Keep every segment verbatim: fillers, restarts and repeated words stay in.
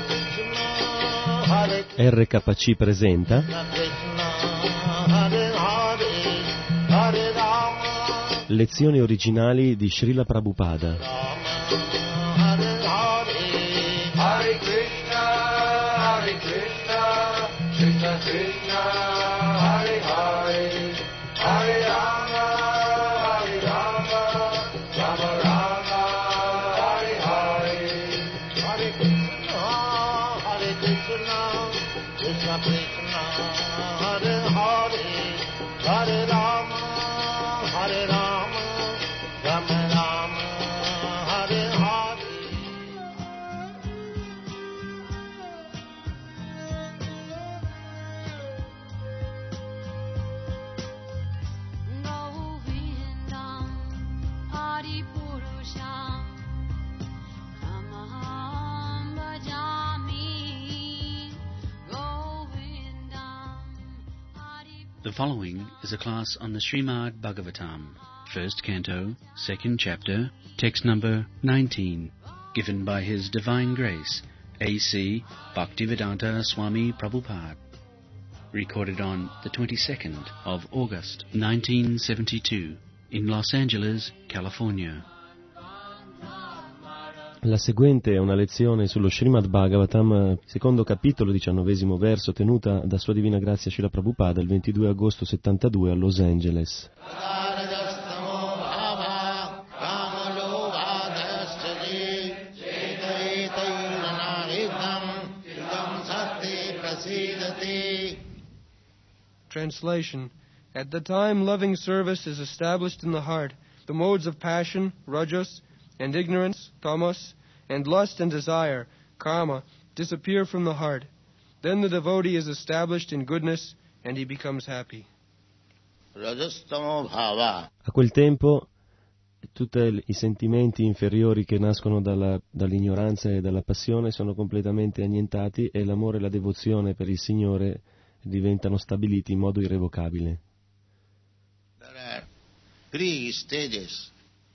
R K C presenta lezioni originali di Srila Prabhupada. Hare Krishna, Hare Krishna, Krishna Krishna, Hare Hare, Hare Rama, Hare Rama, Rama Rama, Hare Hare, Hare Krishna, Hare Krishna, Krishna Krishna, Hare Hare, Hare Rama, Hare Rama, Rama Rama, Hare Hare. The following is a class on the Srimad Bhagavatam, first canto, second chapter, text number nineteen, given by His Divine Grace, A C Bhaktivedanta Swami Prabhupada, recorded on the twenty-second of August, nineteen seventy-two, in Los Angeles, California. La seguente è una lezione sullo Srimad Bhagavatam, secondo capitolo, diciannovesimo verso, tenuta da Sua Divina Grazia Srila Prabhupada il ventidue agosto settantadue a Los Angeles. Translation. At the time loving service is established in the heart, the modes of passion, rajas, and ignorance, tamas, and lust and desire, kama, disappear from the heart. Then the devotee is established in goodness, and he becomes happy. A quel tempo tutti i sentimenti inferiori che nascono dalla, dall'ignoranza e dalla passione sono completamente annientati e l'amore e la devozione per il Signore diventano stabiliti in modo irrevocabile. There are three stages.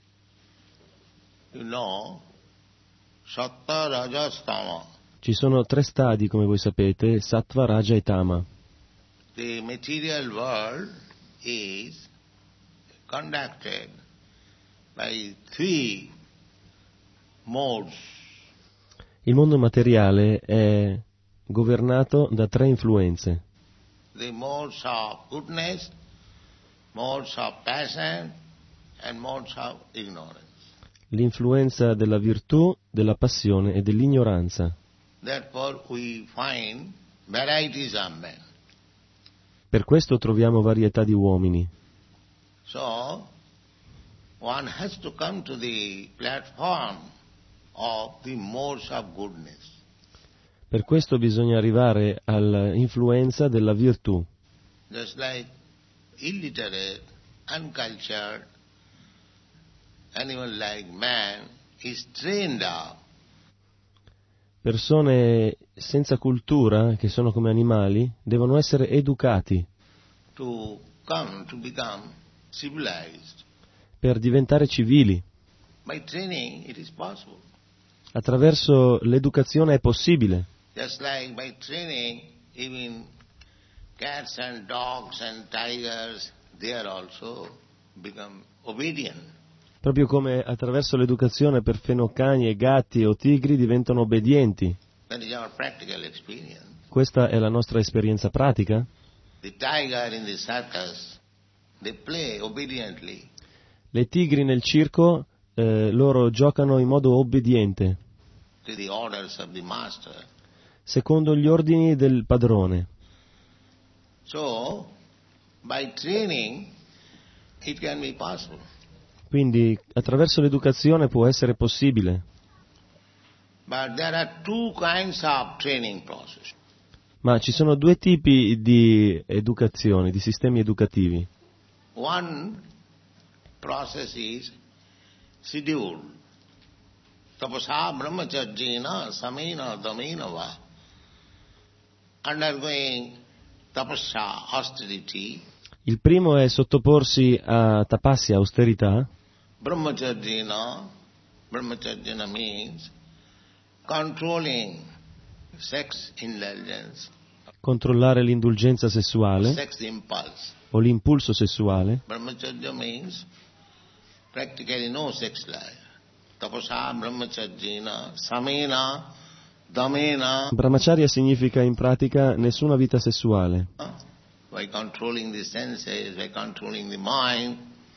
You know, Sattva, Rajas, Tama. Ci sono tre stadi, come voi sapete, Sattva, Raja e Tama. The material world is conducted by three modes. Il mondo materiale è governato da tre influenze. The modes of goodness, modes of passion, and modes of ignorance. L'influenza della virtù, della passione e dell'ignoranza. Therefore we find varieties of men. Per questo troviamo varietà di uomini. So one has to come to the platform of the modes of goodness. Per questo bisogna arrivare all'influenza della virtù. Just like illiterate, uncultured, animal like man is trained up. Persone senza cultura, che sono come animali, devono essere educati To come to become civilized. per diventare civili. By training it is possible. Attraverso l'educazione è possibile. Just like by training even cats and dogs and tigers, they are also become obedient. Proprio come attraverso l'educazione perfino cani e gatti o tigri diventano obbedienti. That is our practical experience. Questa è la nostra esperienza pratica. The tiger in the circus, they play obediently. Le tigri nel circo, eh, loro giocano in modo obbediente, To the orders of the master. secondo gli ordini del padrone. So, by training, it can be possible. Quindi attraverso l'educazione può essere possibile. But there are two kinds of training process. Ma ci sono due tipi di educazione, di sistemi educativi. One process is scheduled. Tapasa brahmacharjena samena damena va. Undergoing tapasya, austerity. Il primo è sottoporsi a tapasya, austerità. Brahmacharjena, brahmacharjena means controlling sex indulgence, controllare l'indulgenza sessuale sex impulse. o l'impulso sessuale. Brahmacharya means practically no sex life. Tapasa brahmacharyena samena damena. Brahmacharya significa in pratica nessuna vita sessuale. uh, by controlling the senses, by controlling the mind.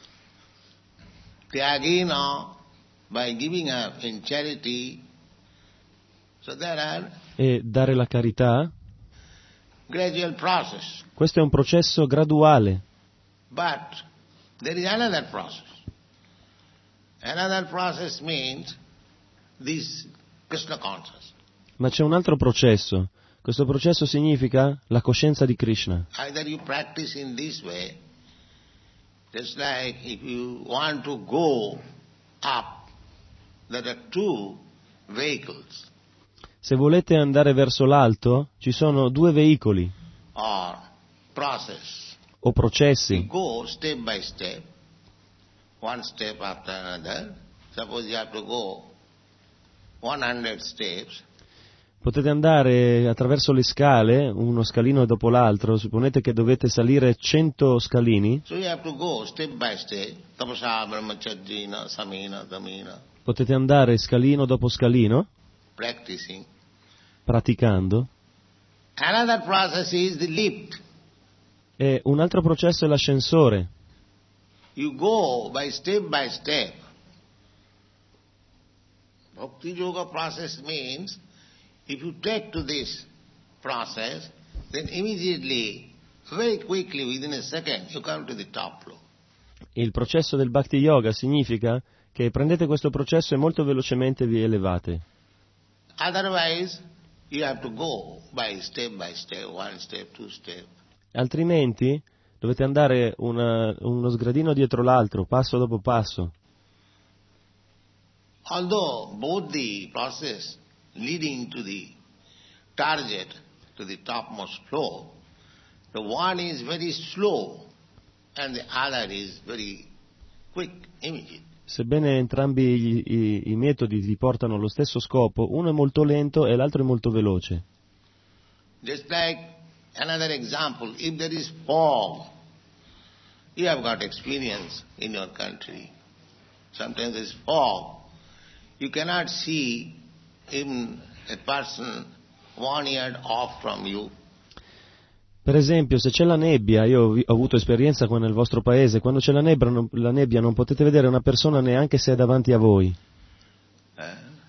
Tyagena, by giving up in charity. So there are E dare la carità, gradual process. questo è un processo graduale. But there is another process. Another process means this Krishna consciousness. Ma c'è un altro processo. Questo processo significa la coscienza di Krishna. Either you practice in this way, just like if you want to go up, there are two vehicles, Se volete andare verso l'alto, ci sono due veicoli or process. o You processi. go step by step, one step after another. Suppose you have to go one hundred steps, Potete andare attraverso le scale, uno scalino dopo l'altro. Supponete che dovete salire cento scalini. so you have to go step by step, tapasa brahmacharjina samena damena, Potete andare scalino dopo scalino, practicing. praticando. Another process is the lift. E un altro processo è l'ascensore. You go by step by step. Bhakti yoga process means if you take to this process, then immediately, very quickly, within a second, you come to the top floor. Il processo del Bhakti Yoga significa che prendete questo processo e molto velocemente vi elevate. Otherwise, you have to go by step by step, one step, two step. Altrimenti dovete andare una- uno sgradino dietro l'altro, passo dopo passo. Although both the process leading to the target, to the topmost floor, the one is very slow and the other is very quick, immediate. Sebbene entrambi gli- i, i metodi vi portano allo stesso scopo, uno è molto lento e l'altro è molto veloce. Just like another example, if there is fog, you have got experience in your country. Sometimes there is fog. You cannot see even a person one yard off from you. Per esempio, se c'è la nebbia, io vi- ho avuto esperienza qua nel vostro paese, quando c'è la nebbia, non, la nebbia non potete vedere una persona neanche se è davanti a voi. Eh?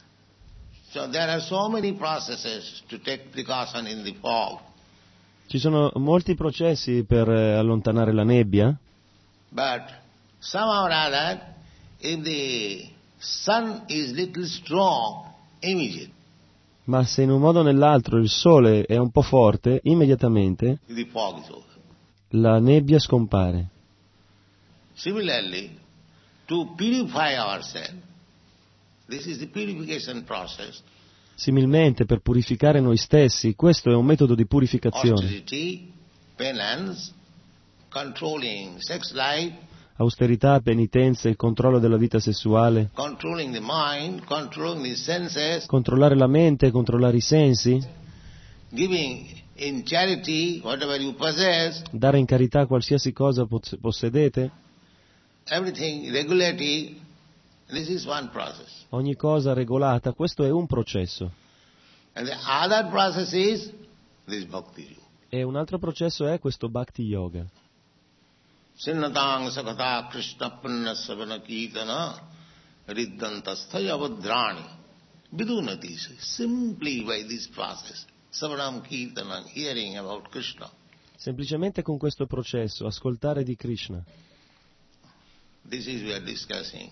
So there are so many processes to take precaution in the fog. Ci sono molti processi per eh, allontanare la nebbia, But somehow or other, if the sun is little strong, immediate, ma se in un modo o nell'altro il sole è un po' forte, immediatamente the fog is over. la nebbia scompare. Similarly, to purify ourselves, this is the purification process. Similmente, per purificare noi stessi, questo è un metodo di purificazione. Austerity, penance, controlling sex life, Austerità, penitenza, il controllo della vita sessuale, controlling the mind, controlling the senses, controllare la mente, controllare i sensi, giving in charity whatever you possess, dare in carità qualsiasi cosa poss- possedete, everything regulating. This is one process. ogni cosa regolata, questo è un processo. And the other process is this bhakti yoga. E un altro processo è questo Bhakti Yoga. Sinnatang sakata krishna panna savana kirtana riddantastaya vadrani vidunati. Simply by this process, savanam kirtana, hearing about Krishna. Semplicemente con questo processo, ascoltare di Krishna. This is we are discussing.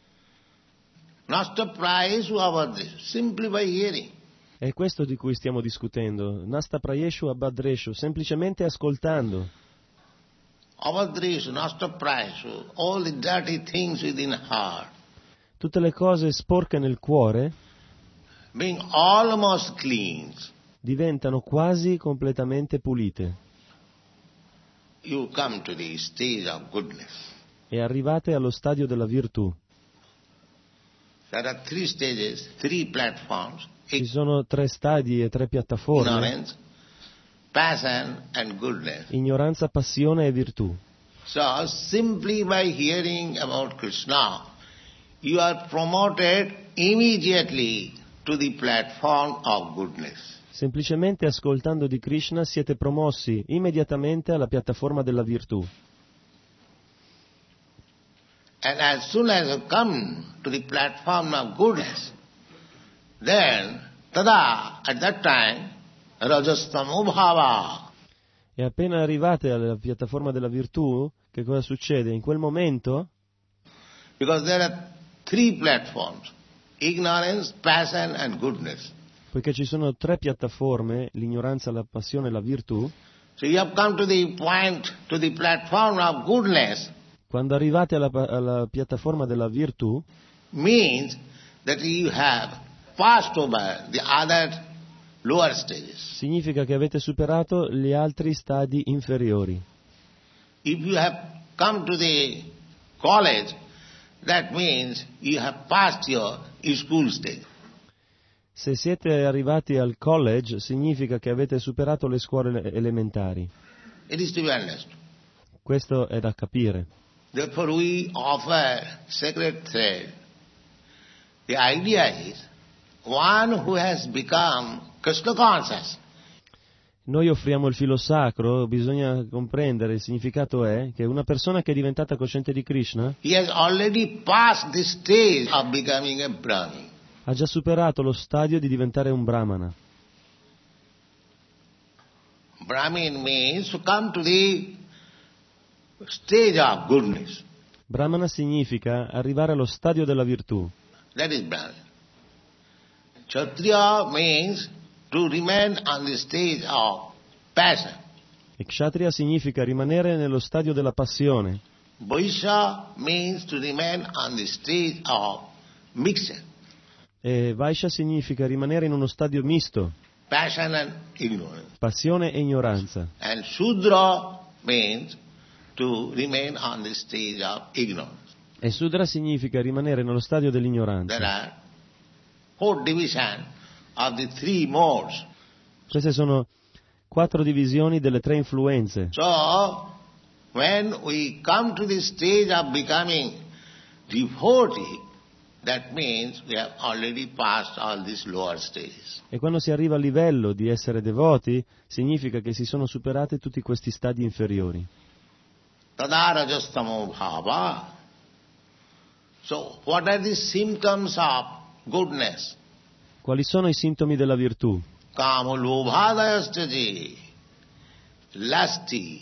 Nasta prayesu avadreshu, simply by hearing. È questo di cui stiamo discutendo. Nasta prayeshu abhadreshu, semplicemente ascoltando. Avadreshu, nasta prayesu, all the dirty things within heart, Tutte le cose sporche nel cuore being almost cleansed, diventano quasi completamente pulite you come to the stage of goodness. e arrivate allo stadio della virtù. There are three stages, three platforms. Ci sono tre stadi e tre piattaforme: ignorance, passion and goodness. ignoranza, passione e virtù. So simply by hearing about Krishna, you are promoted immediately to the platform of goodness. Semplicemente ascoltando di Krishna siete promossi immediatamente alla piattaforma della virtù. And as soon as you come to the platform of goodness, then tada, at that time, rajastamo bhava. E appena arrivate alla piattaforma della virtù, che cosa succede? In quel momento, Because there are three platforms, ignorance, passion and goodness. poiché ci sono tre piattaforme, l'ignoranza, la passione e la virtù, So you have come to the point, to the platform of goodness, quando arrivate alla, alla piattaforma della virtù, means that you have passed over the other lower stages. significa che avete superato gli altri stadi inferiori. If you have come to the college, that means you have passed your school stage. Se siete arrivati al college, significa che avete superato le scuole elementari. It is to be understood. Questo è da capire. Therefore we offer sacred thread. The idea is one who has become Krishna conscious. Noi offriamo il filo sacro, bisogna comprendere, il significato è che una persona che è diventata cosciente di Krishna He has already passed the stage of becoming a Brahmin. ha già superato lo stadio di diventare un brahmana. Brahmin means to come to the stage of goodness. Brahmana significa arrivare allo stadio della virtù. That is Brahmin. Kshatriya means to remain on the stage of passion. E Kshatriya significa rimanere nello stadio della passione. Vaishya means to remain on the stage of mixture, E Vaishya significa rimanere in uno stadio misto, passion and ignorance. passione e ignoranza. And Shudra means to remain on the stage of ignorance. E Sudra significa rimanere nello stadio There dell'ignoranza. are four divisions of the three modes. Queste sono quattro divisioni delle tre influenze. So, when we come to the stage of becoming devotee, that means we have already passed all these lower stages. E quando si arriva al livello di essere devoti, significa che si sono superati tutti questi stadi inferiori. Tada rajastamo bhava. So, what are the symptoms of goodness? Quali sono i sintomi della virtù? Kama lobhadayastaji, lusty,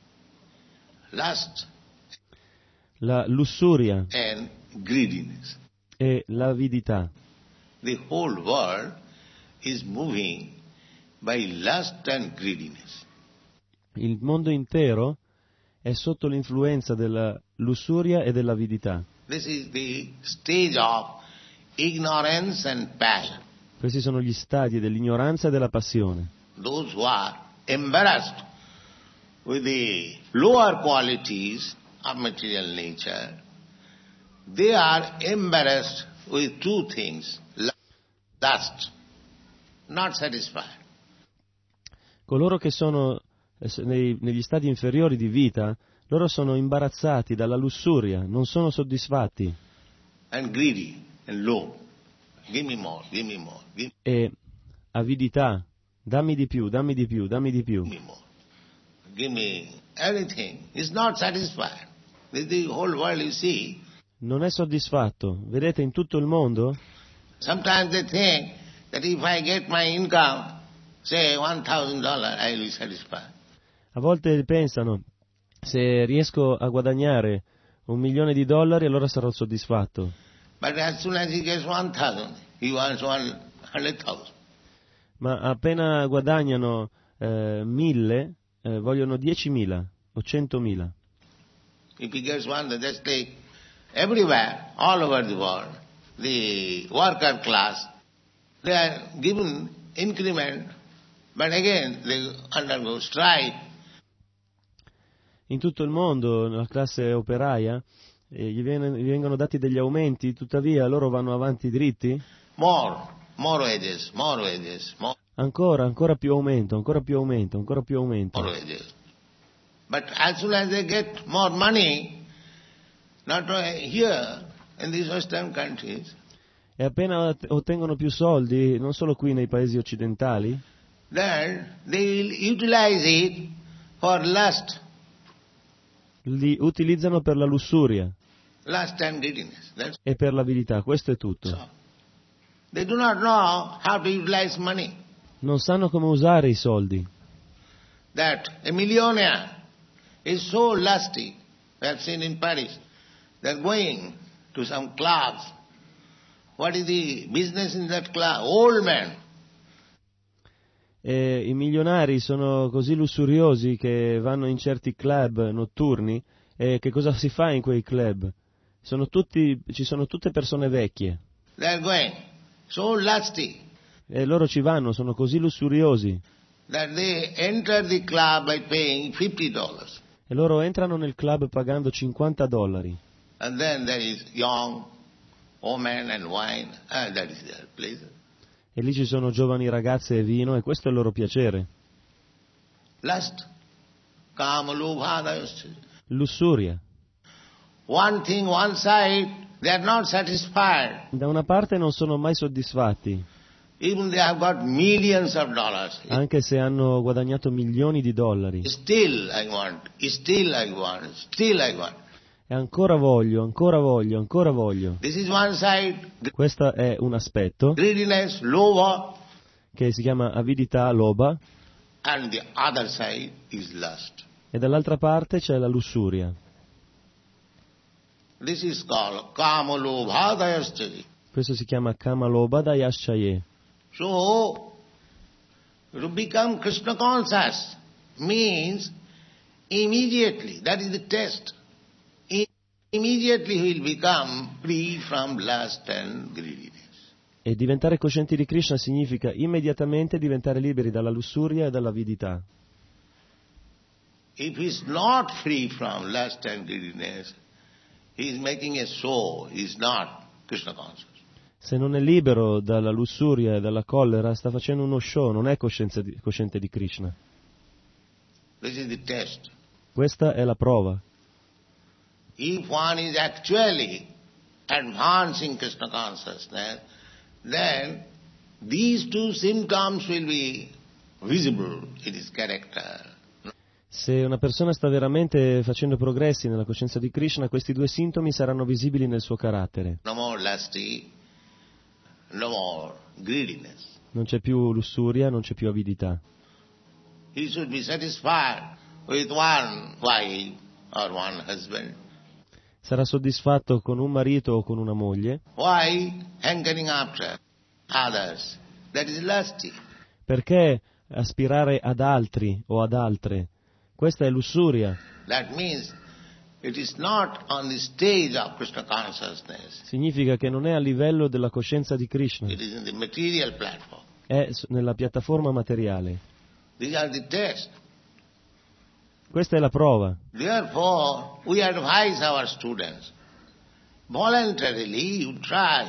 lust La lussuria and greediness. e l'avidità. The whole world is moving by lust and greediness. Il mondo intero è sotto l'influenza della lussuria e dell'avidità. This is the stage of ignorance and passion. Questi sono gli stadi dell'ignoranza e della passione. Those who are embarrassed with the lower qualities of material nature, they are embarrassed with two things, lust, not satisfied. Coloro che sono eh, nei- negli stadi inferiori di vita, loro sono imbarazzati dalla lussuria, non sono soddisfatti, And greedy and low. Give me more, give me more, give e avidità, dammi di più, dammi di più, dammi di più. me more. Give me everything. It's not satisfied. This is the whole world you see. Non è soddisfatto. Vedete, in tutto il mondo Sometimes they think that if I get my income, say one thousand dollars, I will be satisfied. a volte pensano, se riesco a guadagnare un milione di dollari allora sarò soddisfatto. But as soon as he gets one thousand, he wants one hundred thousand. Ma appena guadagnano eh, mille, eh, vogliono diecimila o centomila. If he gets one, that's like everywhere, all over the world, the worker class, they are given increment, but again they undergo strife. In tutto il mondo, nella classe operaia, eh, gli, viene- gli vengono dati degli aumenti, tuttavia loro vanno avanti dritti More, more wages, more wages, more, Ancora, ancora più aumento, ancora più aumento, ancora più aumento. more wages. But as soon as they get more money, not only here, in these Western countries, E appena ottengono più soldi, non solo qui nei paesi occidentali, then they will utilize it for lust, li utilizzano per la lussuria lust and greediness. That's e per l'avidità. Questo è tutto. so. They do not know how to utilize money. Non sanno come usare i soldi. That a millionaire is so lusty. We have seen in Paris. They're going to some clubs. What is the business in that club? Old man. E i milionari sono così lussuriosi che vanno in certi club notturni. E che cosa si fa in quei club? Sono tutti, ci sono tutte persone vecchie. They're going. So lusty E loro ci vanno, sono così lussuriosi. that they enter the club by paying fifty dollars. E loro entrano nel club pagando cinquanta dollari. And then there is young woman and wine. Ah, that is their pleasure. E lì ci sono giovani ragazze e vino e questo è il loro piacere. Lust. Kama lobhadayasya. Lussuria. One thing, one side, they are not satisfied. Da una parte non sono mai soddisfatti, Even they have got millions of dollars. anche se hanno guadagnato milioni di dollari. Still I want, still I want, still I want. E ancora voglio, ancora voglio, ancora voglio. This is one side, Questo è un aspetto greediness, lobha, che si chiama avidità, loba, and the other side is lust. e dall'altra parte c'è la lussuria. This is called kama lobhadayasya. Questo si chiama kama loba dayaschaye. So, to become Krishna conscious means immediately, that is the test. I- Immediately he will become free from lust and greediness. E diventare coscienti di Krishna significa immediatamente diventare liberi dalla lussuria e dall'avidità. If he is not free from lust and greediness, he is making a show, he is not Krishna conscious. Se non è libero dalla lussuria e dalla collera, sta facendo uno show, non è coscienza di- cosciente di Krishna. This is the test. Questa è la prova. If one is actually advancing Krishna consciousness, then these two symptoms will be visible in his character. Se una persona sta veramente facendo progressi nella coscienza di Krishna, questi due sintomi saranno visibili nel suo carattere. No more lusty, no more greediness. Non c'è più lussuria, non c'è più avidità. He should be satisfied with one wife or one husband. Sarà soddisfatto con un marito o con una moglie. Why hankering after others? That is lusty. Perché aspirare ad altri o ad altre? Questa è lussuria. That means it is not on the stage of Krishna consciousness. Significa che non è a livello della coscienza di Krishna, It is in the material platform. è s- nella piattaforma materiale. These are the tests. Questa è la prova. Therefore, we advise our students, voluntarily you try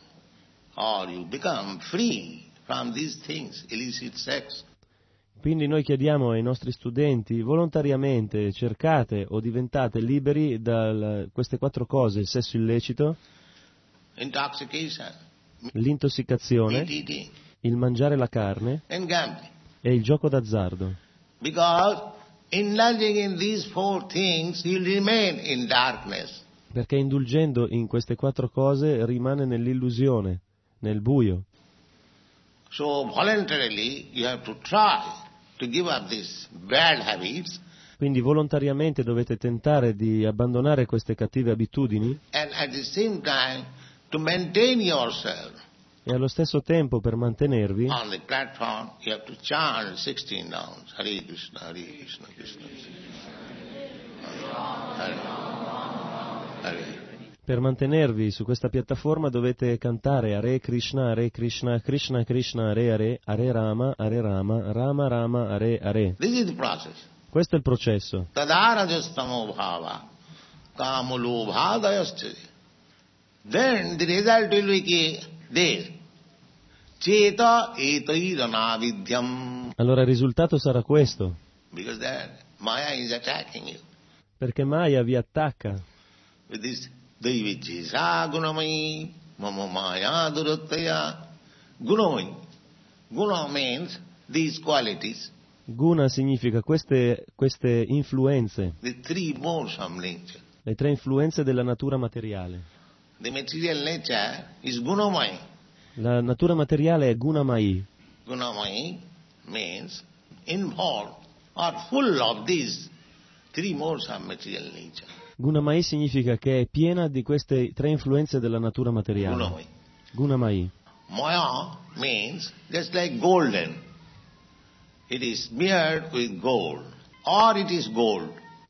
or you become free from these things, illicit sex. Quindi noi chiediamo ai nostri studenti, volontariamente cercate o diventate liberi da queste quattro cose, il sesso illecito, Intoxication, l'intossicazione, meat eating, il mangiare la carne and gambling. e il gioco d'azzardo. Because indulging in these four things, you'll remain in darkness. Perché indulgendo in queste quattro cose rimane nell'illusione, nel buio. So voluntarily you have to try to give up these bad habits Quindi volontariamente dovete tentare di abbandonare queste cattive abitudini and at the same time to maintain yourself e allo stesso tempo per mantenervi on the platform. You have to chant sixteen rounds. Hare Krishna, Hare Krishna, Krishna Krishna. Hare, Hare. Per mantenervi su questa piattaforma dovete cantare Hare Krishna, Hare Krishna, Krishna Krishna, Hare Hare, Hare Rama, Hare Rama, Rama Rama, Hare Hare. This is the process. Questo è il processo. Tadarajastamo bhava, kamulobhadayascha. Then the result will be there. Cheta etairanavidyam. allora il risultato sarà questo, Because that Maya is attacking you. perché Maya vi attacca With this Daivijisa Gunamai Mama Maya Durattaya. Gunamai. Guna means these qualities, Guna significa queste, queste influenze, the three modes of nature. le tre influenze della natura materiale. The material nature is Gunamai. La natura materiale è Gunamai, Gunamai means involved or full of these three modes of material nature. Gunamai significa che è piena di queste tre influenze della natura materiale. Gunamai. Gunamai. Maya means just like golden. It is smeared with gold, or it is gold.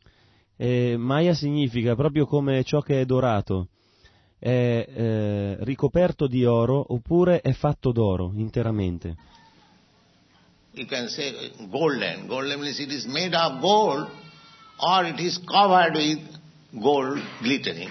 E Maya significa proprio come ciò che è dorato, è eh, ricoperto di oro oppure è fatto d'oro interamente. You can say golden. Golden means it is made of gold, or it is covered with gold glittering.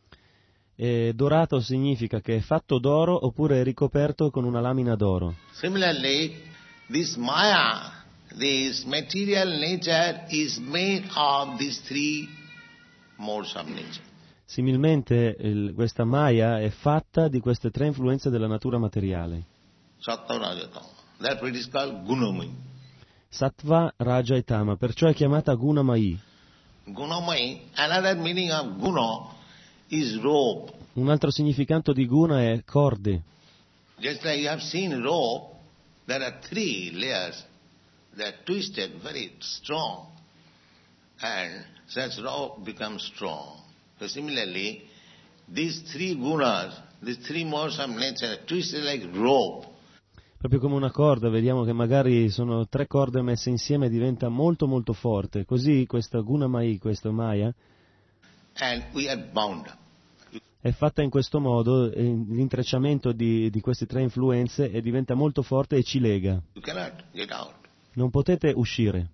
E dorato significa che è fatto d'oro oppure è ricoperto con una lamina d'oro. Similarly, this Maya, this material nature is made of these three modes of nature. Similmente il- questa Maya è fatta di queste tre influenze della natura materiale. Sattva, Raja, Tama. Therefore it is called Gunamai. Sattva, Raja e Tama, perciò è chiamata Gunamai. Gunamai, another meaning of Guna is rope. Un altro significato di Guna è corde. Just like you have seen rope, there are three layers that are twisted very strong, and such rope becomes strong. So similarly, these three gunas, these three modes of nature are twisted like rope. Proprio come una corda, vediamo che magari sono tre corde messe insieme e diventa molto molto forte. Così questa Gunamai, questa Maya, And we are bound up. è fatta in questo modo, e l'intrecciamento di, di queste tre influenze e diventa molto forte e ci lega. You cannot get out. Non potete uscire.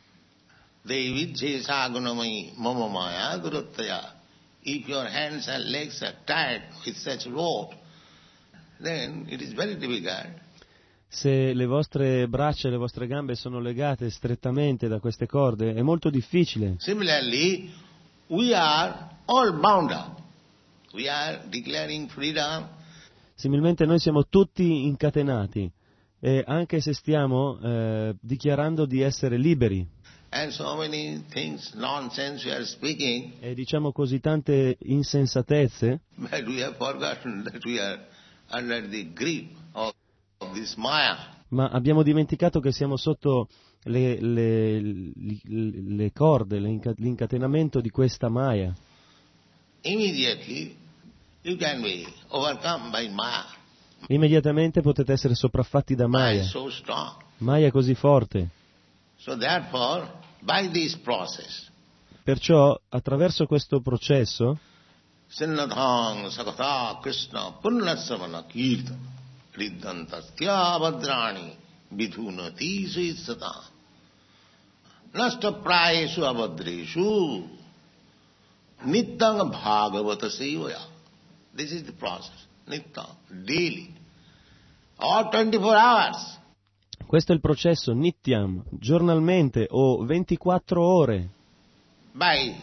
Devi jesa gunamai mama maya duruttaya. If your hands and legs are tied with such rope, then it is very difficult. Se le vostre braccia e le vostre gambe sono legate strettamente da queste corde, è molto difficile. Similarly, we are all bound up. We are declaring freedom. Similmente noi siamo tutti incatenati, e anche se stiamo eh, dichiarando di essere liberi, And so many things, nonsense we are speaking, e diciamo così tante insensatezze, but we have forgotten that we are under the grip of, of this Maya. ma abbiamo dimenticato che siamo sotto le, le, le, le corde, l'inca- l'incatenamento di questa Maya. Immediately, you can be overcome by Maya. Immediatamente potete essere sopraffatti da Maya Maya. is so strong. Maya è così forte. So therefore, by this process, Perciò, attraverso questo processo, Sinnatang Sakata Krishna Punnasavana Kirtan Riddhantasya Vadrani Vidhunati Suisata Nasta Prayesu Avadreshu Nittang Bhagavata Sevaya. This is the process. Nittang, daily, or twenty-four hours. questo è il processo Nityam, giornalmente o ventiquattro ore, By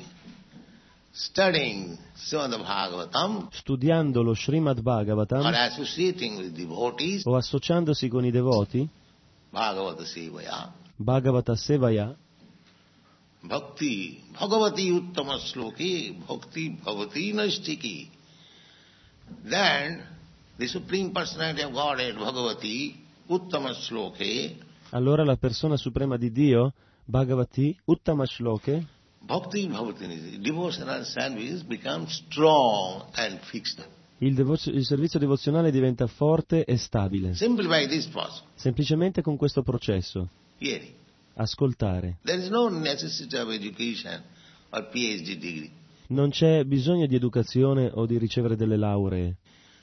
studying Srimad Bhagavatam studiando lo Srimad or Bhagavatam associating with devotees, o associandosi con i devoti, Bhagavata Sevaya, Bhagavata Sevaya, Bhakti, Bhagavati Uttama Sloki, Bhakti Bhavati Naistiki. Then the Supreme Personality of Godhead, Bhagavati Uttama Sloke, allora la persona suprema di Dio, Bhagavati Uttama Shloke, Bhakti Bhavati Naistiki, devotional service becomes strong and fixed. il, devo- il servizio devozionale diventa forte e stabile, Simply by this process, semplicemente con questo processo, hearing. ascoltare. There is no necessity of education or P H D degree. Non c'è bisogno di educazione o di ricevere delle lauree,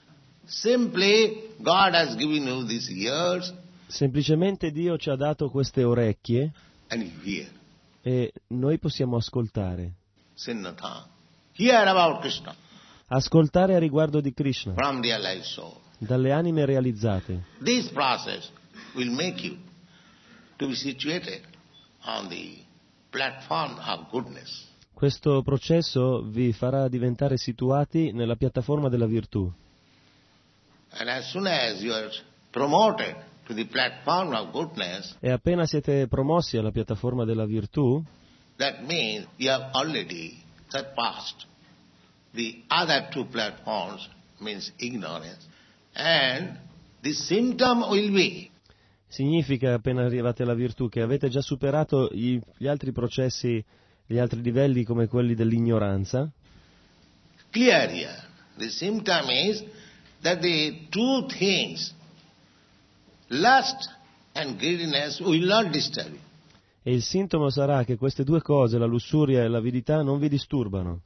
Simply, God has given you these ears semplicemente Dio ci ha dato queste orecchie and you hear. e noi possiamo ascoltare. Sinnatha. Hear about Krishna Ascoltare a riguardo di Krishna, from their life soul. dalle anime realizzate. This process will make you to be situated on the platform of goodness. Questo processo vi farà diventare situati nella piattaforma della virtù. And as soon as you are promoted to the platform of goodness, E appena siete promossi alla piattaforma della virtù, that means you have already surpassed the other two platforms, means ignorance. And the symptom will be significa, appena arrivate alla virtù, che avete già superato gli, gli altri processi, gli altri livelli come quelli dell'ignoranza. clear here. The symptom is that the two things, lust and greediness, will not disturb you. E il sintomo sarà che queste due cose, la lussuria e l'avidità, non vi disturbano.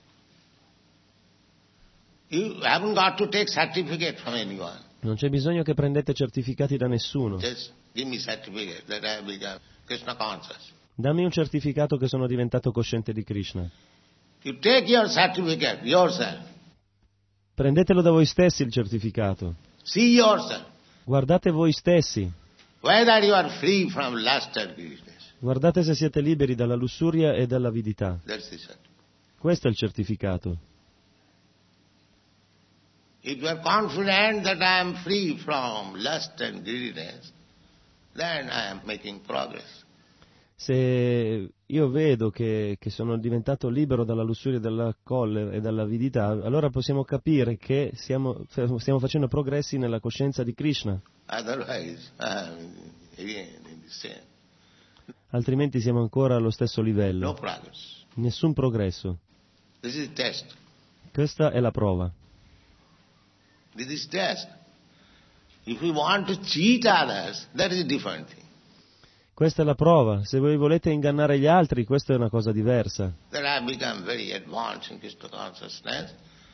You haven't got to take certificate from anyone. Non c'è bisogno che prendete certificati da nessuno. Just give me certificate that I have become Krishna conscious. Dammi un certificato che sono diventato cosciente di Krishna. You take your certificate yourself. Prendetelo da voi stessi il certificato. See yourself. Guardate voi stessi. Whether you are free from lust and greediness. Guardate se siete liberi dalla lussuria e dall'avidità. That's the certificate. Questo è il certificato. If you are confident that I am free from lust and greediness, then I am making progress. Se io vedo che, che sono diventato libero dalla lussuria, dalla collera e dall'avidità, allora possiamo capire che siamo, stiamo facendo progressi nella coscienza di Krishna. Otherwise, I am again in the same. Altrimenti siamo ancora allo stesso No livello. progress. Nessun progresso. This is test. Questa è la prova. This is test. If you want to cheat others, that is a different thing. Questa è la prova. Se voi volete ingannare gli altri, questa è una cosa diversa. That I have become very advanced in Krishna consciousness,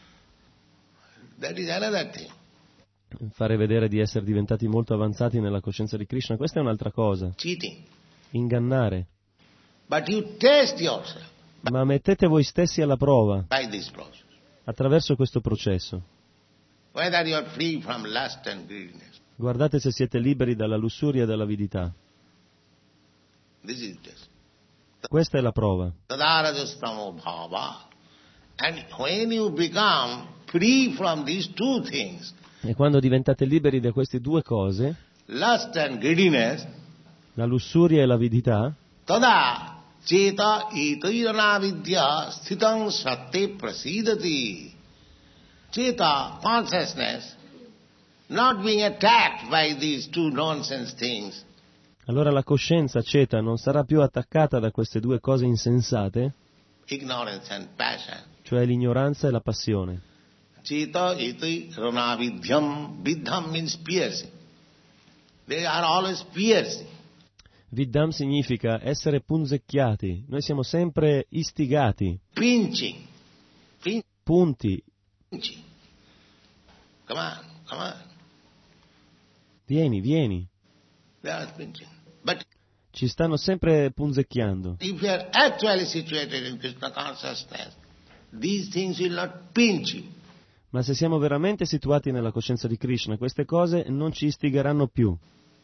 that is another thing. Fare vedere di essere diventati molto avanzati nella coscienza di Krishna, questa è un'altra cosa. Cheating. Ingannare. But you test yourself Ma mettete voi stessi alla prova by this process. attraverso questo processo. Whether you are free from lust and greediness. Guardate se siete liberi dalla lussuria e dall'avidità. This is test. Questa è la prova. Tadarajastamo bhava. And when you become free from these two things, E quando diventate liberi da queste due cose, lust and greediness, la lussuria e l'avidità, tada cheta itairana vidya sthitam satte prasidati. Cheta, consciousness, not being attacked by these two nonsense things, allora la coscienza ceta non sarà più attaccata da queste due cose insensate, ignorance and passion. cioè l'ignoranza e la passione. Cheta iti ranavidyam, vidham means piercing. They are always piercing. Viddham significa essere punzecchiati. Noi siamo sempre istigati, Pinching. punti. Pinching. Come on, come on. Vieni, vieni. They are pinching. But Ci stanno sempre punzecchiando. if you are actually situated in Krishna consciousness, these things will not pinch you. Ma se siamo veramente situati nella coscienza di Krishna, queste cose non ci istigheranno più.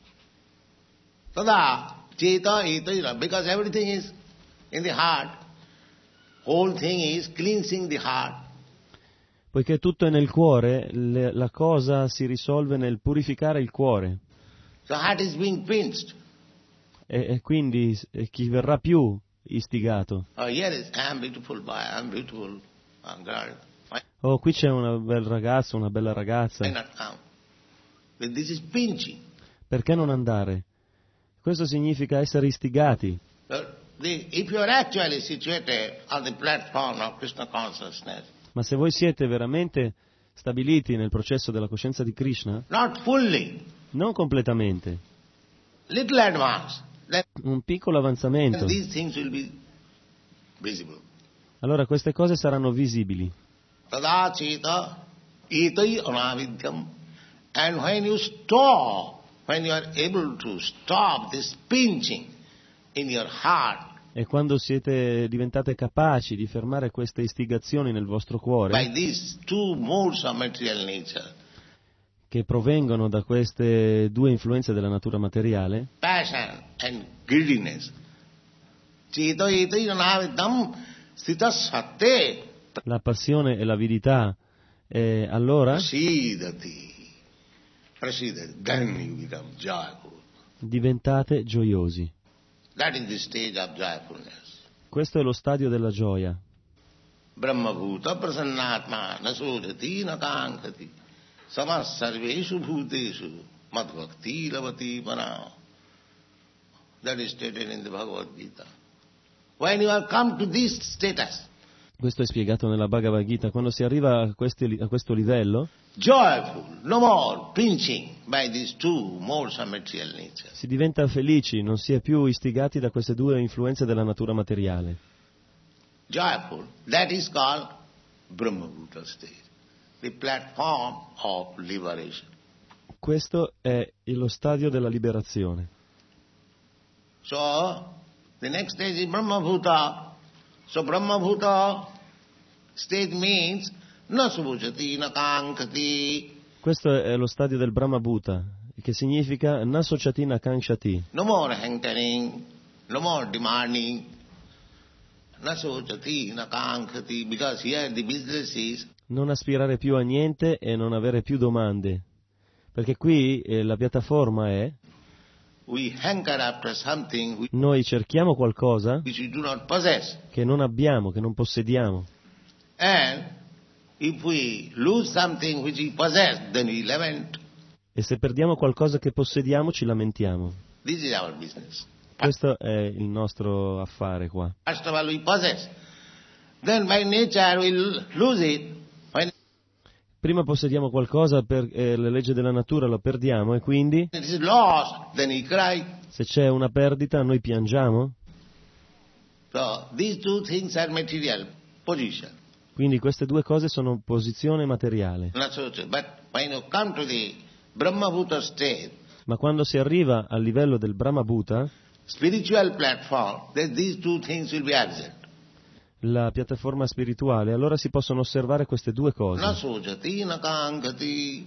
Tada, cheta, ita, because everything is in the heart. Whole thing is cleansing the heart. Poiché tutto è nel cuore, le- la cosa si risolve nel purificare il cuore. The heart is being pinched. E, e quindi eh, chi verrà più istigato? Oh, here is, I am beautiful boy, I am beautiful uh, girl. Why Oh, qui c'è un bel ragazzo, una bella ragazza. not come? But this is pinching. Perché non andare? Questo significa essere istigati. So the, if you are actually situated on the platform of Krishna consciousness, Ma se voi siete veramente stabiliti nel processo della coscienza di Krishna, not fully, non completamente, little advance, then un piccolo avanzamento, these things will be visible. allora queste cose saranno visibili. Tada cheta itai anavidyam. And when you stop, when you are able to stop this pinching in your heart E quando siete diventate capaci di fermare queste istigazioni nel vostro by cuore, these two modes of material nature, che provengono da queste due influenze della natura materiale, passion and greediness. Cheto etayanavittam stita satte la passione e l'avidità, e allora prasidati. Prasidati. Then you become joyful. diventate gioiosi. That is the stage of joyfulness. Questo è lo stadio della gioia. Brahma bhuta prasannatma na sojati na kankati samas sarveshu bhuteshu mad bhakti lavati pana. That is stated in the Bhagavad Gita. When you have come to this status, questo è spiegato nella Bhagavad Gita, quando si arriva a, questi, a questo livello, joyful, no more pinching by these two modes of material nature. Si diventa felici, non si è più istigati da queste due influenze della natura materiale. Joyful, that is called Brahma Bhuta state, the platform of liberation. Questo è lo stadio della liberazione. So, the next stage is Brahma Bhuta. So Brahma Bhuta state means na subhujati na kankati. Questo è lo stadio del Brahma Bhuta, che significa na sociati na kankshati. No more hankering, no more demanding, na sociati na kankati, because here the business is non aspirare più a niente e non avere più domande, perché qui eh, la piattaforma è we hanker after something which, noi cerchiamo qualcosa which we do not possess. che non abbiamo, che non possediamo. And if we lose something which we possess, then we lament. E se perdiamo qualcosa che possediamo, ci lamentiamo. This is our business. Questo è il nostro affare qua. First of all, we possess. Then by nature we'll lose it. When Prima possediamo qualcosa, per eh, le leggi della natura lo perdiamo, e quindi it is lost, then we cry. se c'è una perdita noi piangiamo. So these two things are material position. Quindi queste due cose sono posizione materiale. Not so, but when you come to the Brahma Bhuta state, Ma quando si arriva al livello del Brahma Bhuta, spiritual platform, then these two things will be absent. la piattaforma spirituale, allora si possono osservare queste due Na cose. sojati na kankati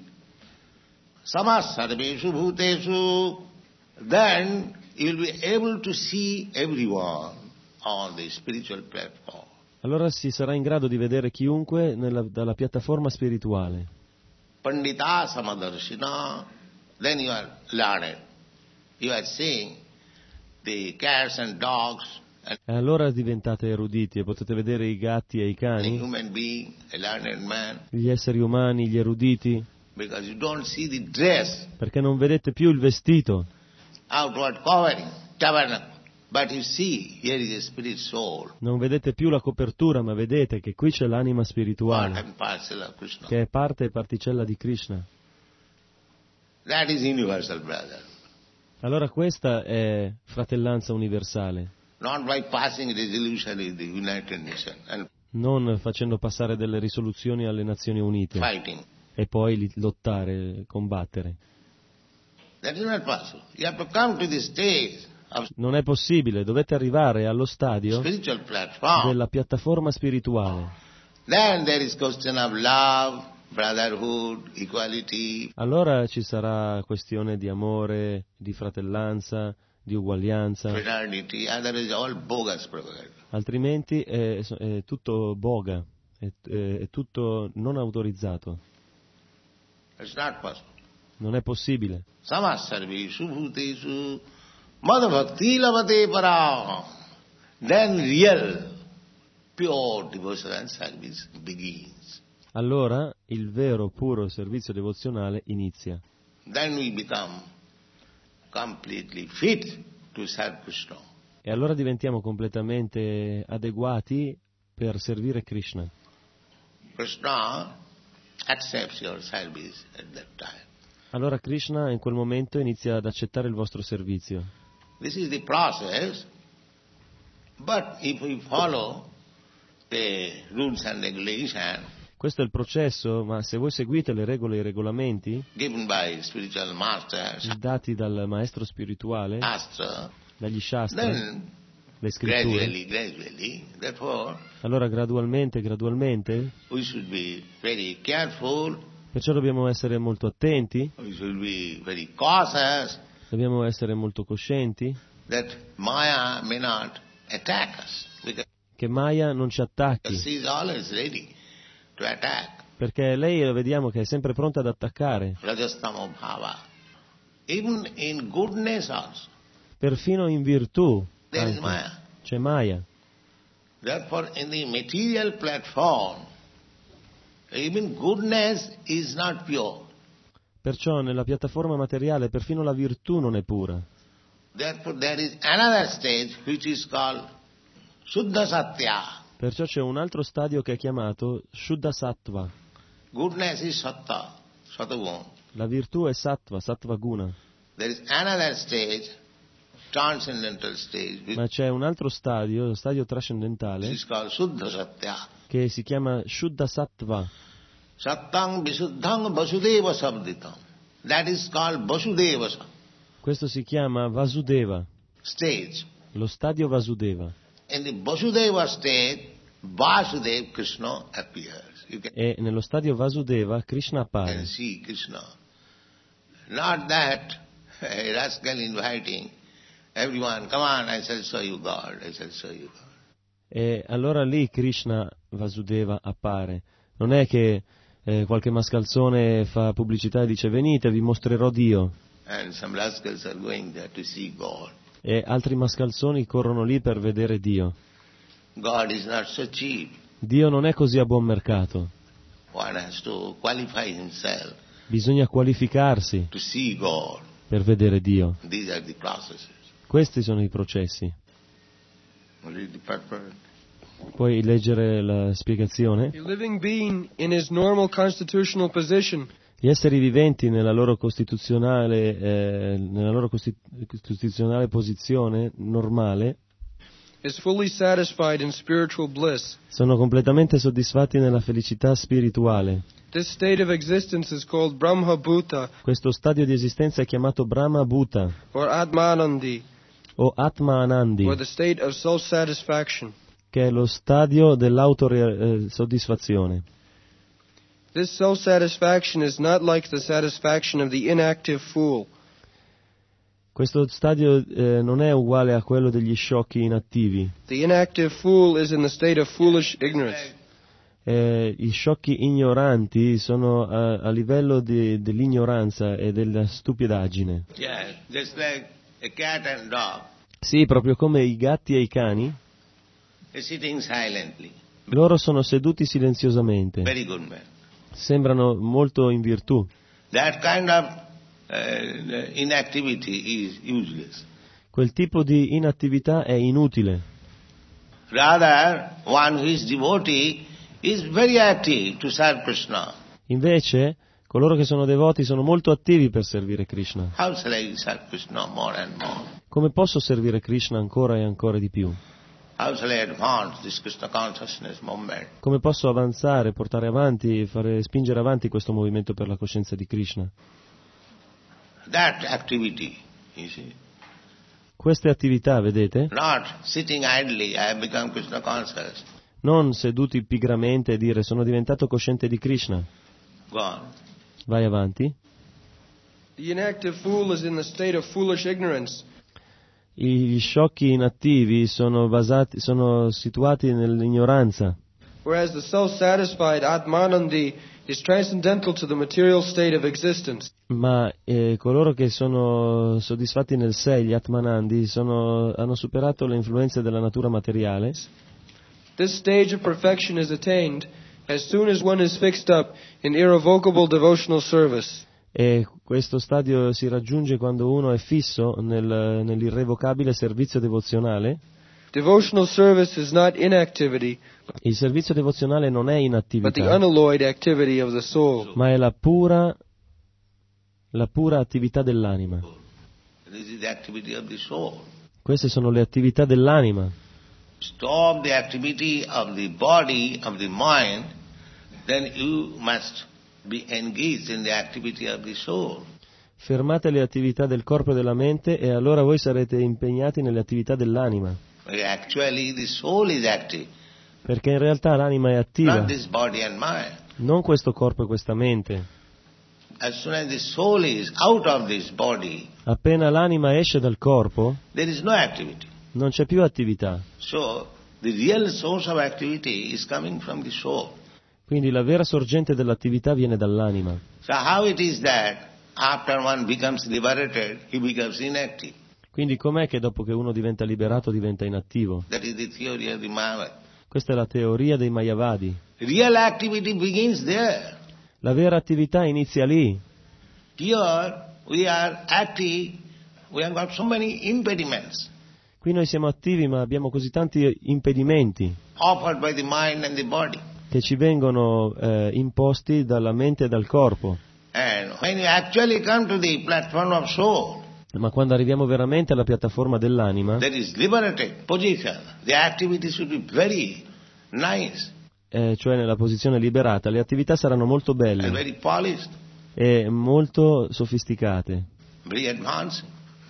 samas sarveshu bhuteshu. Then you will be able to see everyone on the spiritual platform. Allora si sarà in grado di vedere chiunque nella, dalla piattaforma spirituale. Pandita samadarshina. Then you are learned. You are seeing the cats and dogs and E allora diventate eruditi e potete vedere i gatti e i a cani, human being, a learned man, gli esseri umani, gli eruditi, because you don't see the dress, perché non vedete più il vestito, outward covering, tabernacle. But you see, here is a spirit soul, non vedete più la copertura, ma vedete che qui c'è l'anima part spirituale, and parcel of Krishna. che è parte e particella di Krishna. That is universal, brother. Allora questa è fratellanza universale, Not by passing resolution in the United Nations and non facendo passare delle risoluzioni alle Nazioni Unite fighting. e poi li- lottare, combattere. That is not possible. You have to come to the stage of Non è possibile, dovete arrivare allo stadio spiritual platform. della piattaforma spirituale. Then there is question of love, brotherhood, equality. Allora ci sarà questione di amore, di fratellanza, di uguaglianza, Fraternity, otherwise all bogus propaganda. altrimenti è, è tutto boga, è, è- è tutto non autorizzato, It's not possible. non è possibile. Samas sarveshu bhuteshu mad bhakti lavate para. Then real, pure devotion and service begins. Allora il vero, puro servizio devozionale inizia. Then we become completely fit to serve Krishna. E allora diventiamo completamente adeguati per servire Krishna. Krishna accepts your service at that time. Allora Krishna in quel momento inizia ad accettare il vostro servizio. This is the process, but if we follow the rules and regulations Questo è il processo, ma se voi seguite le regole e i regolamenti given by spiritual masters, dati dal maestro spirituale, Shastra, dagli Shastra, then le scritture, gradually, gradually, therefore allora gradualmente, gradualmente we should be very careful Perciò dobbiamo essere molto attenti, We should be very cautious dobbiamo essere molto coscienti that Maya may not attack us, because che Maya non ci attacchi, she is always ready to attack. perché lei lo vediamo che è sempre pronta ad attaccare, Rajastamo bhava. Even in goodness also, perfino in virtù there is anche, Maya. c'è Maya. Therefore, in the material platform, even goodness is not pure. Perciò nella piattaforma materiale perfino la virtù non è pura. Therefore, there is another stage which is called Shuddha Satya. Perciò c'è un altro stadio che è chiamato Shuddha Sattva. Goodness is Satta, Sataguna. La virtù è Sattva, Sattva Guna. There is another stage, transcendental stage, which Ma c'è un altro stadio, lo stadio trascendentale, is called Shuddha Satya. che si chiama Shuddha Sattva. Sattang Visuddhang Vasudeva Sabditam. That is called Vasudeva Questo si chiama Vasudeva, stage. lo stadio Vasudeva. In the Vasudeva stage, Vasudev Krishna appears. You can, E nello stadio Vasudeva Krishna can appare. see Krishna. Not that a rascal inviting everyone, come on, I shall show you God, I shall show you God. E allora lì Krishna Vasudeva appare. Non è che eh, qualche mascalzone fa pubblicità e dice venite, vi mostrerò Dio. And some rascals are going there to see God. E altri mascalzoni corrono lì per vedere Dio. God is not so cheap. Dio non è così a buon mercato. One has to qualify himself Bisogna qualificarsi to see God. per vedere Dio. These are the processes. Questi sono i processi. Read the purport. Puoi leggere la spiegazione? A living being in his normal constitutional position Gli esseri viventi nella loro costituzionale, eh, nella loro costi- costituzionale posizione normale is fully satisfied in spiritual bliss. sono completamente soddisfatti nella felicità spirituale. This state of existence is called Brahma Bhuta Questo stadio di esistenza è chiamato Brahma Bhuta or Atmanandi, o Atma Anandi, or the state of self-satisfaction. che è lo stadio dell'autosoddisfazione. This self-satisfaction is not like the satisfaction of the inactive fool. Questo stadio eh, non è uguale a quello degli sciocchi inattivi. The inactive fool is in the state of foolish ignorance. Eh, I sciocchi ignoranti sono a, a livello di- dell'ignoranza e della stupidaggine. Yeah, just like a cat and dog Sì, proprio come i gatti e i cani, is sitting silently. loro sono seduti silenziosamente, Very good man. sembrano molto in virtù. That kind of uh, inactivity is useless. Quel tipo di inattività è inutile. Rather, one who is devotee is very active to serve Krishna. Invece, coloro che sono devoti sono molto attivi per servire Krishna. How shall I serve Krishna more and more? Come posso servire Krishna ancora e ancora di più? How shall I advance this Krishna consciousness movement? Come posso avanzare, portare avanti, fare spingere avanti questo movimento per la coscienza di Krishna? That activity, you see. Queste attività, vedete? Not sitting idly, I have become Krishna conscious. Non seduti pigramente e dire sono diventato cosciente di Krishna. Gone. Vai avanti. The inactive fool is in the state of foolish ignorance. Gli sciocchi inattivi sono basati, sono situati nell'ignoranza, Whereas the self-satisfied Atmanandi is transcendental to the material state of existence. ma eh, coloro che sono soddisfatti nel sé, gli Atmanandi, sono, hanno superato le influenze della natura materiale. This stage of perfection is attained as soon as one is fixed up in irrevocable devotional service. E questo stadio si raggiunge quando uno è fisso nel, nell'irrevocabile servizio devozionale. Devotional service is not inactivity, Il servizio devozionale non è but the inattività, unalloyed activity of the soul. ma è la pura, la pura attività dell'anima. This is the activity of the soul. Queste sono le attività dell'anima. Stop the activity of the body, of the mind, then you must be engaged in the activity of the soul. Fermate le attività del corpo e della mente e allora voi sarete impegnati nelle attività dell'anima, Actually, the soul is active, perché in realtà l'anima è attiva, not this body and mind. non questo corpo e questa mente. as soon as the soul is out of this body, appena l'anima esce dal corpo, there is no activity. non c'è più attività. So, the real source of activity is coming from the soul. Quindi la vera sorgente dell'attività viene dall'anima. So how it is that after one becomes liberated, he becomes inactive? Quindi com'è che dopo che uno diventa liberato diventa inattivo? That is the theory of the Mayavadi. Questa è la teoria dei Mayavadi. Real activity begins there. La vera attività inizia lì. Here we are active, we have got so many impediments Qui noi siamo attivi ma abbiamo così tanti impedimenti offered by the mind and the body. che ci vengono eh, imposti dalla mente e dal corpo. And when you actually come to the platform of soul, Ma quando arriviamo veramente alla piattaforma dell'anima, that is liberated position, the activity should be very nice eh, cioè nella posizione liberata, le attività saranno molto and belle very polished, e molto sofisticate, very advanced.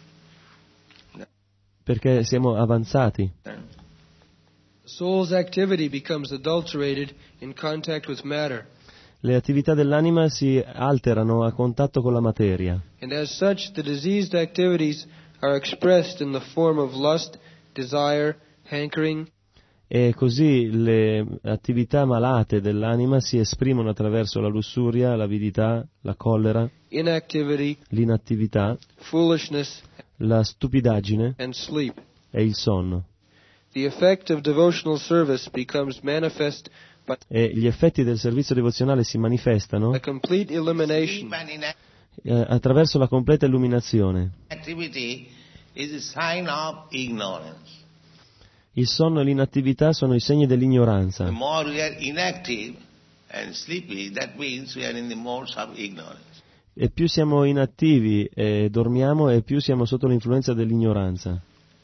perché siamo avanzati. The soul's activity becomes adulterated in contact with matter, Le attività dell'anima si alterano a contatto con la materia and as such the diseased activities are expressed in the form of lust, desire, hankering, e così le attività malate dell'anima si esprimono attraverso la lussuria, l'avidità, la collera, inactivity, l'inattività, foolishness, la stupidaggine and sleep. e il sonno. The effect of devotional service becomes manifest by E gli effetti del servizio devozionale si manifestano a complete elimination Sleep and eh, attraverso la completa illuminazione. inactivity is a sign of ignorance. Il sonno e l'inattività sono i segni The dell'ignoranza. more we are inactive and sleepy, that means we are in the modes of ignorance. E più siamo inattivi e dormiamo, e più siamo sotto l'influenza dell'ignoranza.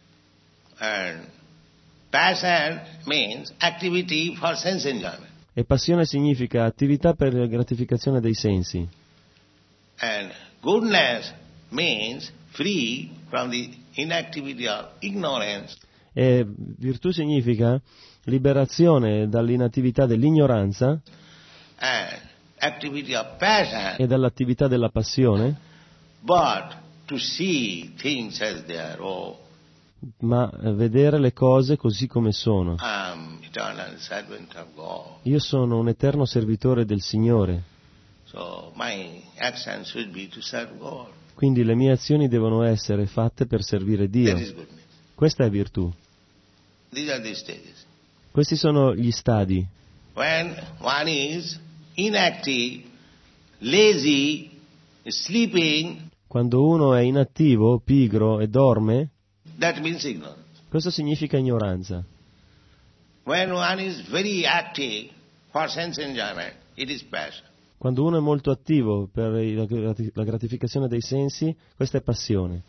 And passion means activity for sense enjoyment. E passione significa attività per la gratificazione dei sensi. And goodness means free from the inactivity of ignorance E virtù significa liberazione dall'inattività dell'ignoranza and activity of passion, e dall'attività della passione, but to see things as they are. Oh, ma vedere le cose così come sono. I'm eternal servant of God. Io sono un eterno servitore del Signore, So my action should be to serve God. quindi le mie azioni devono essere fatte per servire Dio. That is goodness. Questa è virtù. These are the stages. Questi sono gli stadi. When one is inactive, lazy, sleeping, Quando uno è inattivo, pigro e dorme, that means ignorance. questo significa ignoranza. When one is very active for sense enjoyment, it is passion. Quando uno è molto attivo per la grati- la gratificazione dei sensi, questa è passione.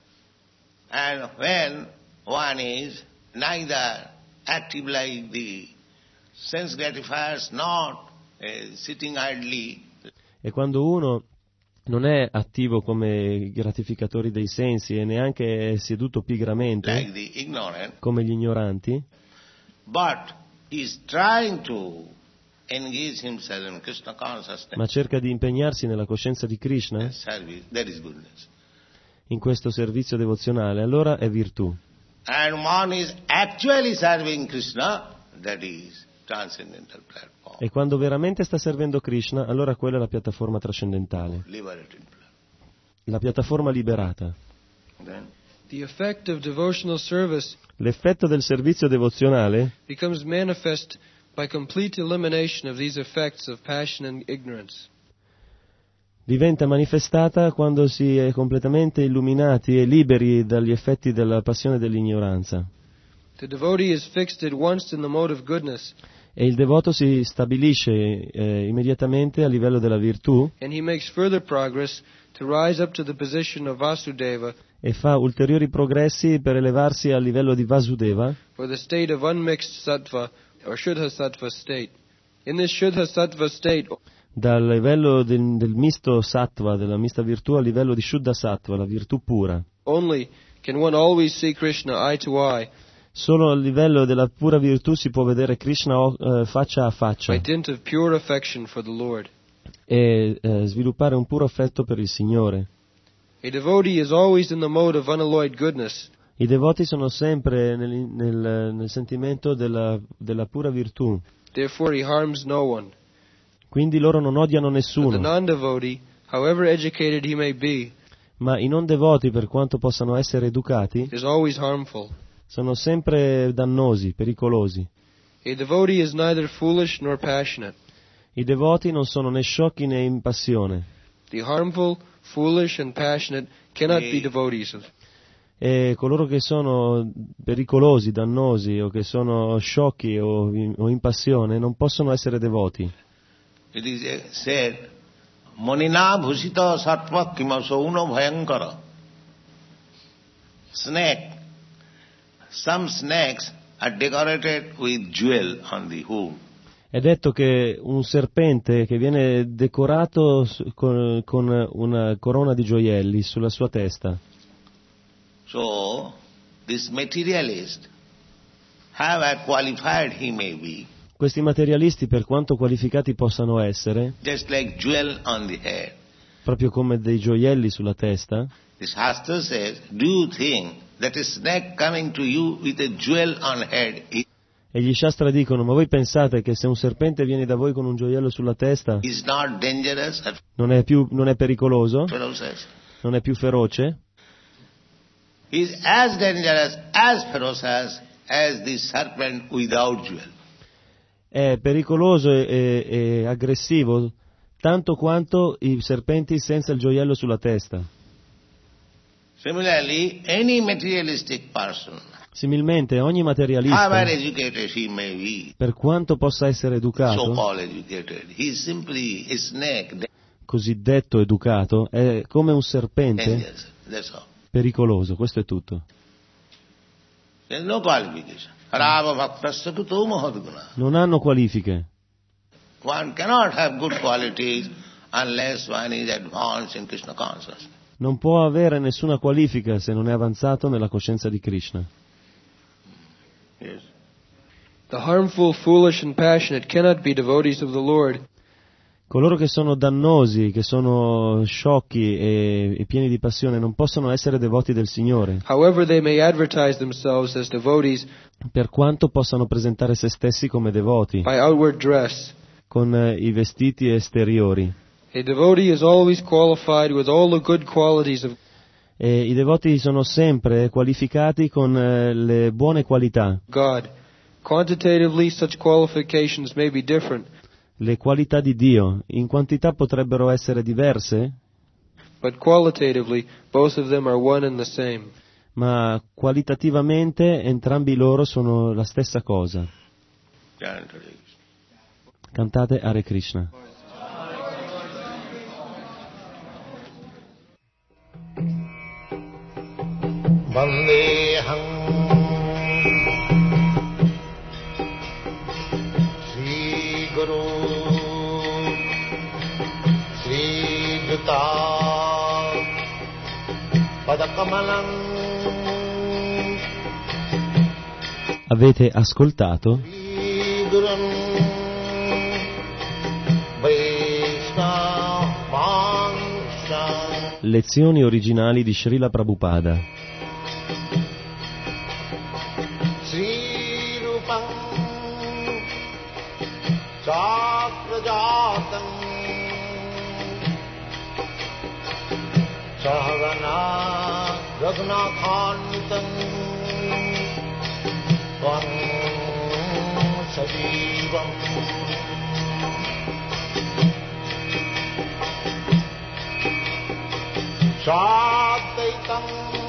And when one is neither active like the sense gratifiers, not uh, sitting idly, E quando uno non è attivo come i gratificatori dei sensi e neanche è seduto pigramente, like the ignorant, come gli ignoranti, but is trying to engage himself in Krishna consciousness ma cerca di impegnarsi nella coscienza di Krishna, and service, that is goodness. in questo servizio devozionale, allora è virtù. And one is actually serving Krishna, that is transcendental platform, E quando veramente sta servendo Krishna, allora quella è la piattaforma trascendentale, liberated platform. la piattaforma liberata. Then the effect of devotional service L'effetto del servizio devozionale becomes manifest by complete elimination of these effects of passion and ignorance. diventa manifestata quando si è completamente illuminati e liberi dagli effetti della passione e dell'ignoranza. The devotee is fixed at once in the mode of goodness, E il devoto si stabilisce eh, immediatamente a livello della virtù and he makes further progress to rise up to the position of Vasudeva, e fa ulteriori progressi per elevarsi al livello di Vasudeva, or the state of unmixed sattva, or Shuddha sattva state. In this Shuddha sattva state, dal livello del, del misto sattva, della mista virtù, al livello di Shuddha sattva, la virtù pura. only can one always see Krishna eye to eye, Solo a livello della pura virtù si può vedere Krishna eh, faccia a faccia, by dint of pure affection for the Lord. e eh, sviluppare un puro affetto per il Signore. A devotee is always in the mode of unalloyed goodness. I devoti sono sempre nel, nel, nel sentimento della, della pura virtù, Therefore he harms no one. quindi loro non odiano But the nessuno, non-devotee, however educated he may be, ma i non devoti, per quanto possano essere educati, is always harmful. sono sempre dannosi, pericolosi. A devotee is neither foolish nor passionate. I devoti non sono né sciocchi né in passione. The harmful, foolish, and passionate cannot be devotees. E coloro che sono pericolosi, dannosi o che sono sciocchi o in, o in passione non possono essere devoti. It is uh, said, Monina bhusita sattva kimaso uno bhayankara. Snake. Some snakes are decorated with jewel on the hoof. È detto che un serpente che viene decorato su- con, con una corona di gioielli sulla sua testa. So, this materialist, however qualified he may be, Questi materialisti, per quanto qualificati possano essere, just like jewel on the head. proprio come dei gioielli sulla testa, The Shastra says, do you think that a snake coming to you with a jewel on head is e gli Shastra dicono: ma voi pensate che se un serpente viene da voi con un gioiello sulla testa is not dangerous or non è più non è pericoloso, ferocious? non è più feroce? He is as dangerous, as ferocious as the serpent without jewel. È pericoloso e, e- e aggressivo tanto quanto i serpenti senza il gioiello sulla testa. Similarly, any materialistic person, Similmente, ogni however materialista, educated he may be, per quanto possa essere educato, so-called educated, he is simply a snake, cosiddetto educato, è come un serpente dangerous. That's all. pericoloso, questo è tutto. There is no qualification. Rava bhaktasya kuto mahadguna. Non hanno qualifiche. One cannot have good qualities unless one is advanced in Krishna consciousness. Non può avere nessuna qualifica se non è avanzato nella coscienza di Krishna. Yes. The harmful, foolish, and passionate cannot be devotees of the Lord. Coloro che sono dannosi, che sono sciocchi e, e pieni di passione non possono essere devoti del Signore, However they may advertise themselves as devotees per quanto possano presentare se stessi come devoti, by outward dress. con eh, i vestiti esteriori. A devotee is always qualified with all the good qualities of E i devoti sono sempre qualificati con eh, le buone qualità. God. Quantitatively, such qualifications may be different, Le qualità di Dio, in quantità potrebbero essere diverse, but qualitatively, both of them are one and the same. ma qualitativamente entrambi loro sono la stessa cosa. Chant Hare Krishna. Cantate Hare Krishna. Vandeham Sri Guru Sri Juta Padakamalam Avete ascoltato Sri Gurum Vaishnavansha lezioni originali di Srila Prabhupada. Sri Rupam Chakrajatam Sahagana Raghunathanvitam Tvam Sajivam Sadvaitam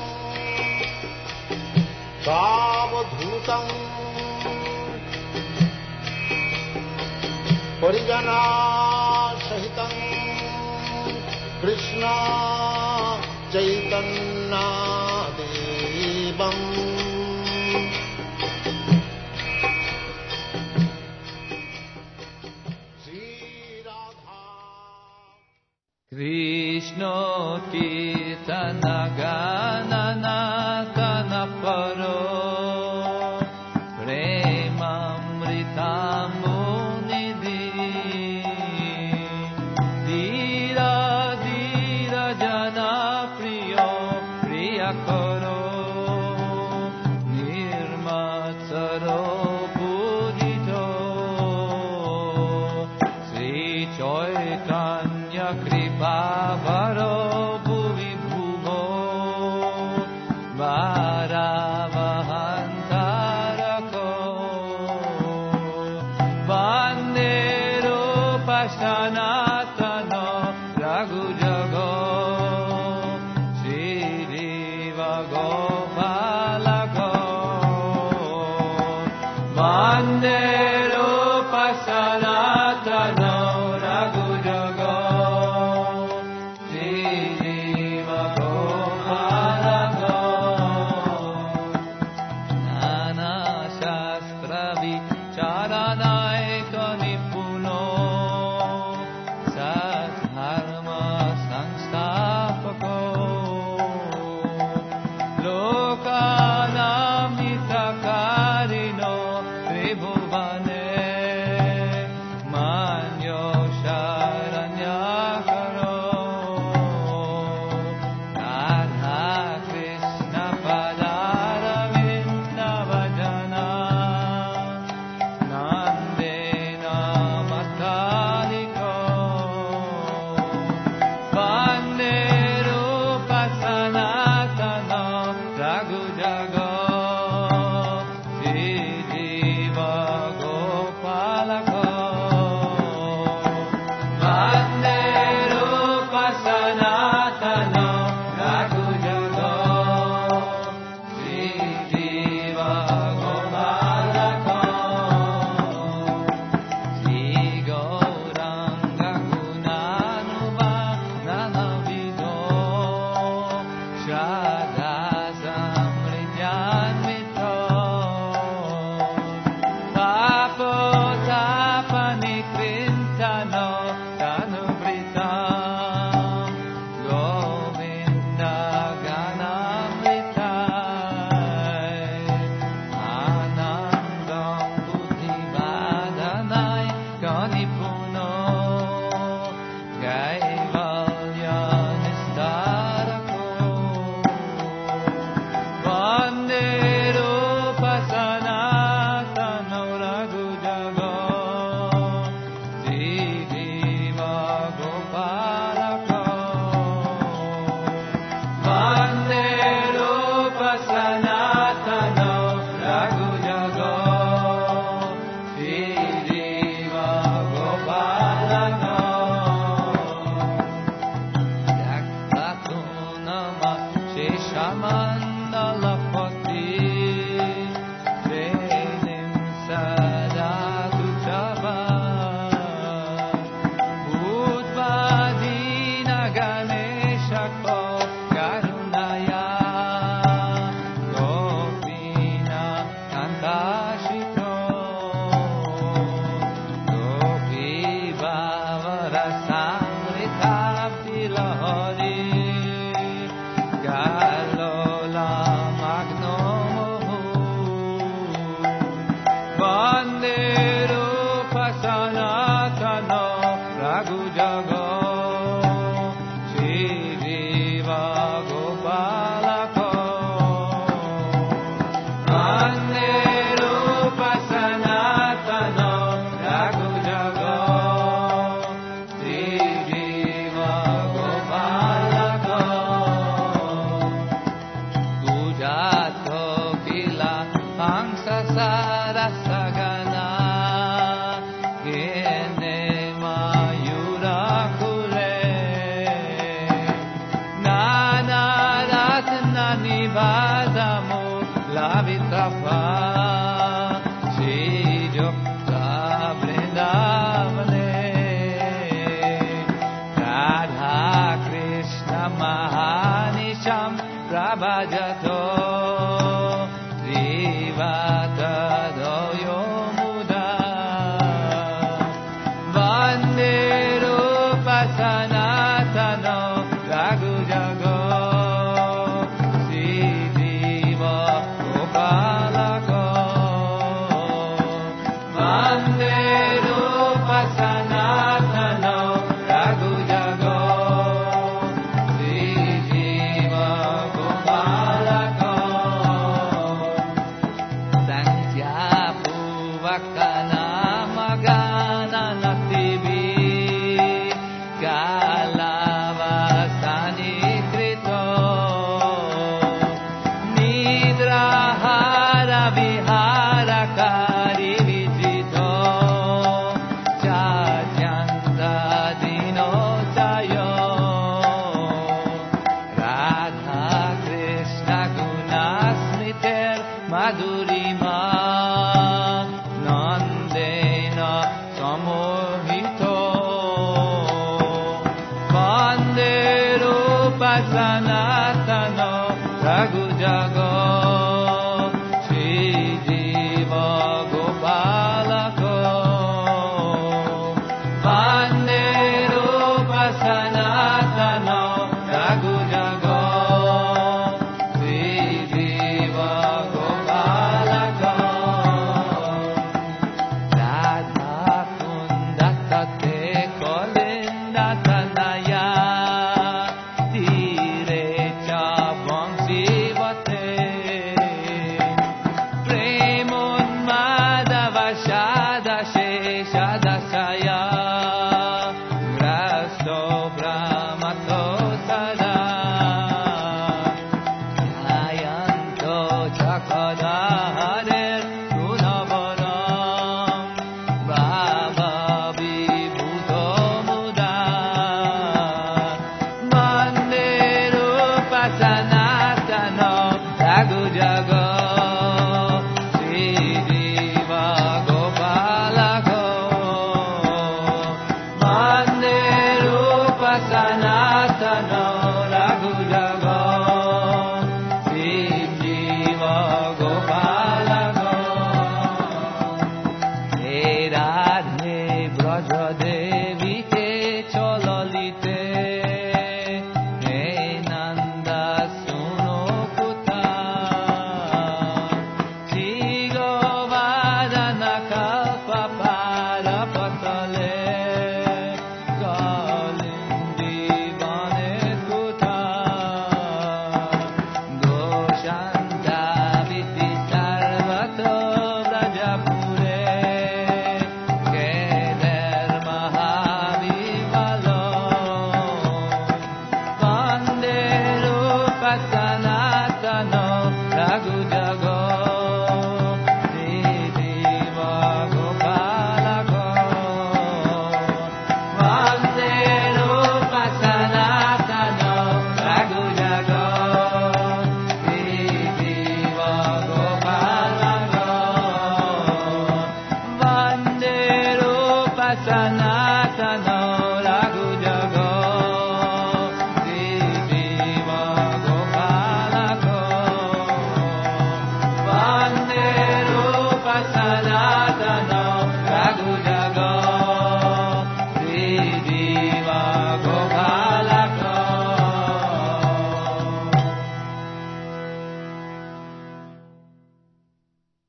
Savadhutam Parijana Sahitam Krishna Chaitanya Devam Sri Radha Krishna Kirtana Ganana Kanaparo Premamritambo Nidhi Madhurima